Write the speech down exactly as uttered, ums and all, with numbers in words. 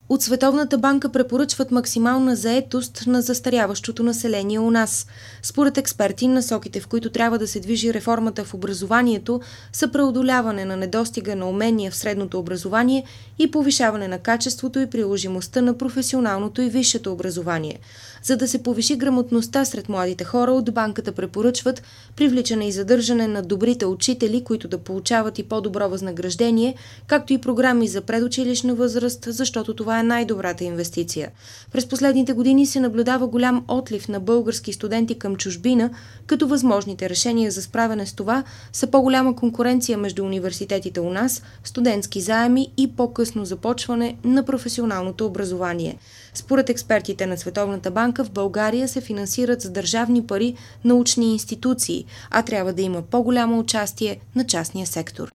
От Световната банка препоръчват максимална заетост на застаряващото население у нас. Според експерти, насоките, в които трябва да се движи реформата в образованието, са преодоляване на недостига на умения в средното образование и повишаване на качеството и приложимостта на професионалното и висшето образование. За да се повиши грамотността сред младите хора, от банката препоръчват привличане и задържане на добрите учители, които да получават и по-добро възнаграждение, както и програми за предучилищна възраст, защото това е най-добрата инвестиция. През последните години се наблюдава голям отлив на български студенти към чужбина, като възможните решения за справяне с това са по-голяма конкуренция между университетите у нас, студентски заеми и по-късно започване на професионалното образование. Според експертите на Световната банка, в България се финансират с държавни пари научни институции, а трябва да има по-голямо участие на частния сектор.